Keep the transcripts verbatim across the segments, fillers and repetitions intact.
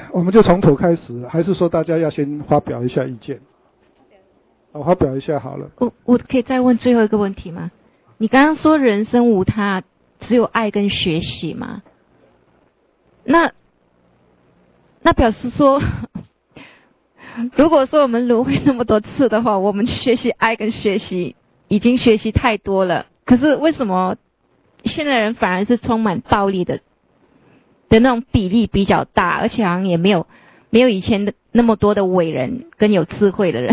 我们就从头开始，还是说大家要先发表一下意见？我发表一下好了。 我我可以再问最后一个问题吗？你刚刚说人生无他，只有爱跟学习吗？那那表示说，如果说我们轮回这么多次的话，我们学习爱跟学习已经学习太多了。可是为什么现在人反而是充满暴力的的那种比例比较大，而且好像也没有没有以前的那么多的伟人跟有智慧的人？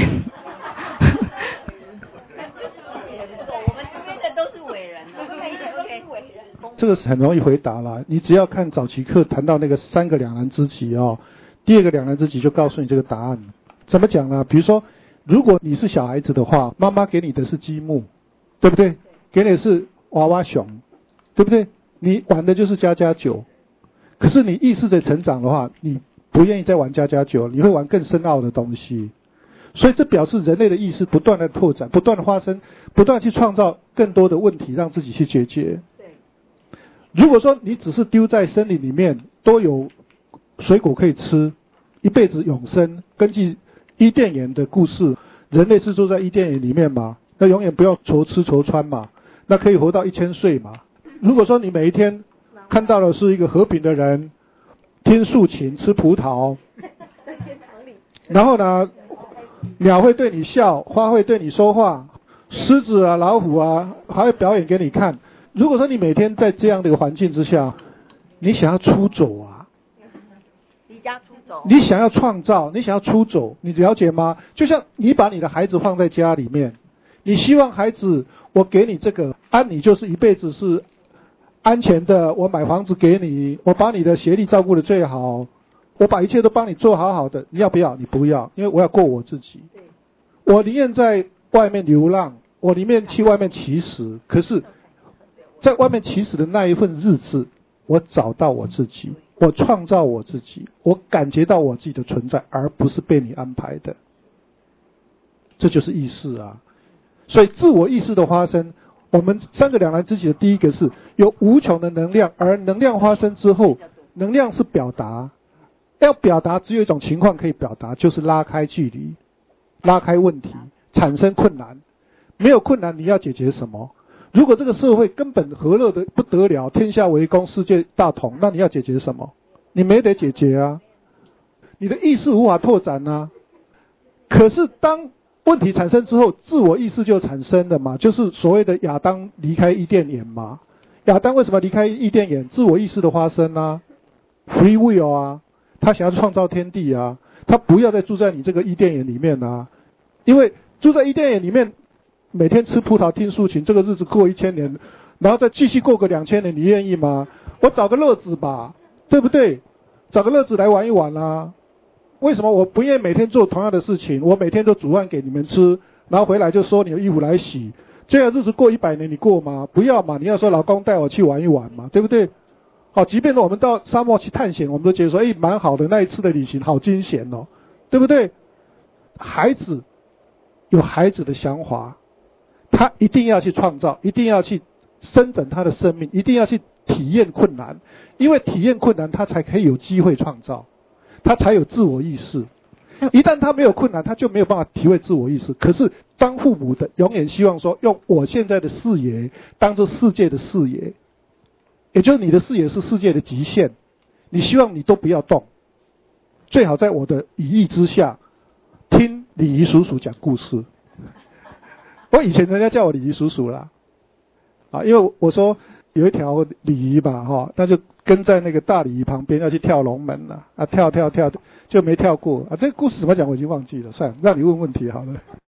我们这边的都是伟人了 ，OK OK。 这个是很容易回答啦，你只要看早期课谈到那个三个两难之极哦，第二个两难之极就告诉你这个答案。怎么讲呢？比如说，如果你是小孩子的话，妈妈给你的是积木，对不对？给你的是娃娃熊，对不对？你玩的就是家家酒，可是你意识的成长的话，你不愿意再玩家家酒，你会玩更深奥的东西。所以这表示人类的意识不断的拓展，不断的发生，不断去创造更多的问题，让自己去解决。如果说你只是丢在森林里面，都有水果可以吃，一辈子永生，根据伊甸园的故事，人类是住在伊甸园里面嘛，那永远不要愁吃愁穿嘛，那可以活到一千岁嘛。如果说你每一天看到的是一个和平的人，听竖琴吃葡萄，然后呢鸟会对你笑，花会对你说话，狮子啊老虎啊还会表演给你看。如果说你每天在这样的一个环境之下，你想要出走啊， 离家出走， 你想要创造，你想要出走，你了解吗？就像你把你的孩子放在家里面，你希望孩子，我给你这个，啊你就是一辈子是安全的，我买房子给你，我把你的学历照顾得最好，我把一切都帮你做好好的，你要不要？你不要，因为我要过我自己。我宁愿在外面流浪，我宁愿去外面乞死，可是在外面乞死的那一份日子，我找到我自己，我创造我自己，我感觉到我自己的存在，而不是被你安排的。这就是意识啊。所以自我意识的发生，我们三个两难之极的第一个是有无穷的能量，而能量发生之后，能量是表达，要表达只有一种情况可以表达，就是拉开距离，拉开问题，产生困难。没有困难你要解决什么？如果这个社会根本和乐的不得了，天下为公，世界大同，那你要解决什么？你没得解决啊，你的意识无法拓展啊。可是当问题产生之后，自我意识就产生了嘛，就是所谓的亚当离开伊甸园嘛。亚当为什么离开伊甸园？自我意识的发生啊 ，free will 啊，他想要创造天地啊，他不要再住在你这个伊甸园里面啊，因为住在伊甸园里面，每天吃葡萄听竖琴，这个日子过一千年，然后再继续过个两千年，你愿意吗？我找个乐子吧，对不对？找个乐子来玩一玩啊。为什么我不愿意每天做同样的事情？我每天都煮饭给你们吃，然后回来就说你的衣服来洗，这样日子过一百年你过吗？不要嘛，你要说老公带我去玩一玩嘛，对不对？好，即便我们到沙漠去探险，我们都觉得说，哎，蛮好的，那一次的旅行好惊险哦，对不对？孩子有孩子的想法，他一定要去创造，一定要去伸展他的生命，一定要去体验困难，因为体验困难他才可以有机会创造，他才有自我意识。一旦他没有困难，他就没有办法体会自我意识。可是当父母的永远希望说，用我现在的视野当作世界的视野，也就是你的视野是世界的极限，你希望你都不要动，最好在我的羽翼之下听礼仪叔叔讲故事。我以前人家叫我礼仪叔叔啦，啊，因为我说有一条鲤鱼吧，哈，那就跟在那个大鲤鱼旁边要去跳龙门了，啊，跳跳跳就没跳过啊。这个故事怎么讲我已经忘记了，算了，让你问问题好了。